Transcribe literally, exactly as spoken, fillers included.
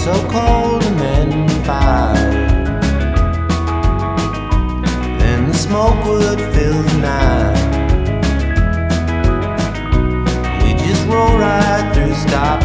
so cold and then fire. Then the smoke would fill the night. We just roll right through, stop